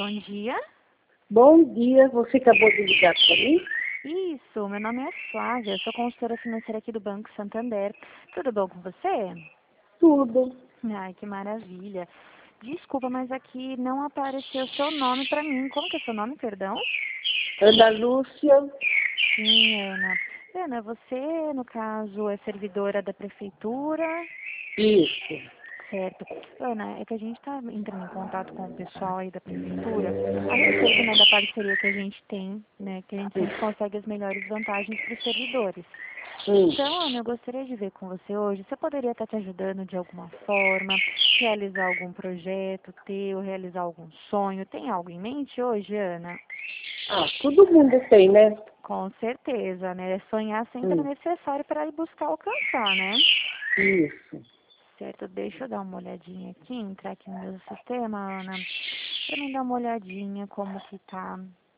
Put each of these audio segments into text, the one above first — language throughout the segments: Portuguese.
bom dia. Bom dia, você acabou de ligar para mim? Isso, meu nome é Flávia, eu sou consultora financeira aqui do Banco Santander. Tudo bom com você? Tudo. Ai, que maravilha. Desculpa, mas aqui não apareceu seu nome para mim. Como que é seu nome, perdão? Ana Lúcia, Sim, Ana. Ana, você, no caso, é servidora da prefeitura? isso. Certo. Ana, é que a gente está entrando em contato com o pessoal aí da prefeitura a respeito, né, da parceria que a gente tem, né, que a gente sempre consegue as melhores vantagens para os servidores. Então, Ana, eu gostaria de ver com você hoje, você poderia estar te ajudando de alguma forma, realizar algum projeto teu, realizar algum sonho? Tem algo em mente hoje, Ana? Todo mundo tem, né? Com certeza, né? Sonhar sempre é necessário para ir buscar alcançar, né? Isso. Certo, deixa eu dar uma olhadinha aqui, entrar aqui no meu sistema, Ana, para mim dar uma olhadinha como que tá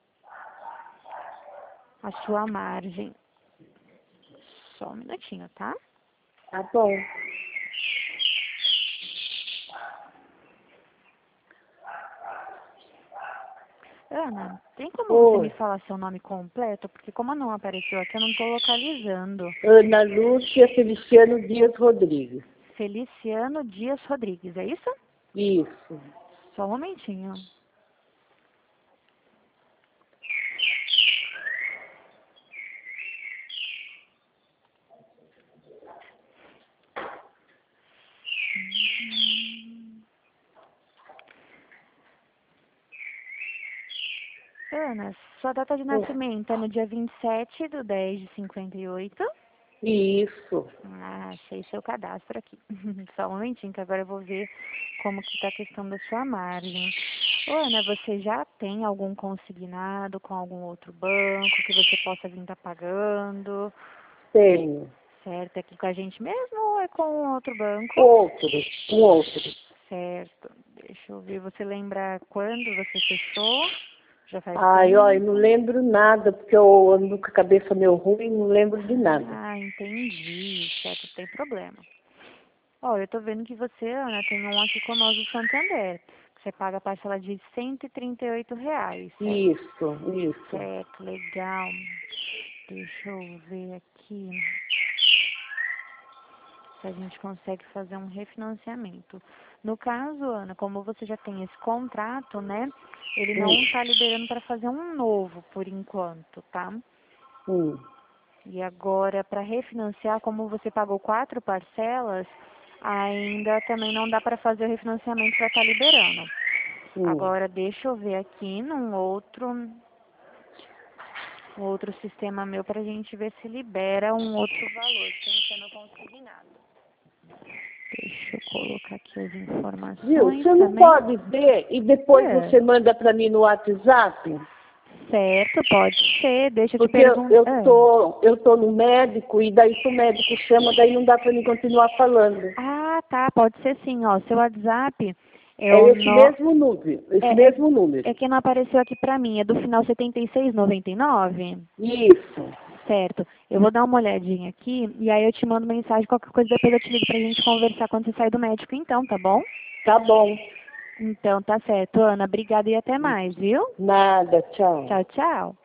a sua margem. Só um minutinho, tá? Tá bom. Ana, tem como você me Oi. falar seu nome completo? Porque como não apareceu aqui, eu não estou localizando. Ana Lúcia Feliciano Dias Rodrigues. Feliciano Dias Rodrigues, é isso? Isso. Só um momentinho. Ana, sua data de nascimento é no dia 27/10/58. Isso. Ah, achei seu cadastro aqui. Só um momentinho, que agora eu vou ver como que tá a questão da sua margem. Ô, Ana, você já tem algum consignado com algum outro banco que você possa vir estar pagando? Tenho. Certo, aqui com a gente mesmo ou é com outro banco? Outro. Um outro. Certo, deixa eu ver, você lembra quando você fechou? Já faz Eu não tempo? lembro nada, porque eu ando com a cabeça meio ruim, não lembro de nada. Ah, entendi, certo, não tem problema. Ó, eu tô vendo que você, Ana, tem um aqui com nós do Santander. Você paga a parcela de R$ 138, Isso, isso. certo, legal. Deixa eu ver aqui se a gente consegue fazer um refinanciamento. No caso, Ana, como você já tem esse contrato, né, ele não está liberando para fazer um novo por enquanto, tá? Hum. E agora, para refinanciar, como você pagou 4 parcelas, ainda também não dá para fazer o refinanciamento para estar liberando. Agora, deixa eu ver aqui num outro sistema meu para a gente ver se libera um outro valor, sem ser no consignado. Deixa eu colocar aqui as Viu? informações Você não também. pode ver e depois você manda para mim no WhatsApp? Certo, pode ser. Deixa eu te Porque eu, perguntar. eu tô, eu tô no médico e daí se o médico chama, daí não dá para mim continuar falando. Ah, tá, pode ser sim, ó. Seu WhatsApp é É o esse mesmo número, É, é, é que não apareceu aqui pra mim, é do final 7699? Isso. Certo. Eu vou dar uma olhadinha aqui e aí eu te mando mensagem, qualquer coisa depois eu te ligo pra gente conversar quando você sair do médico então, tá bom? Tá bom. Então tá certo, Ana. Obrigada e até mais, viu? Nada, tchau. Tchau, tchau.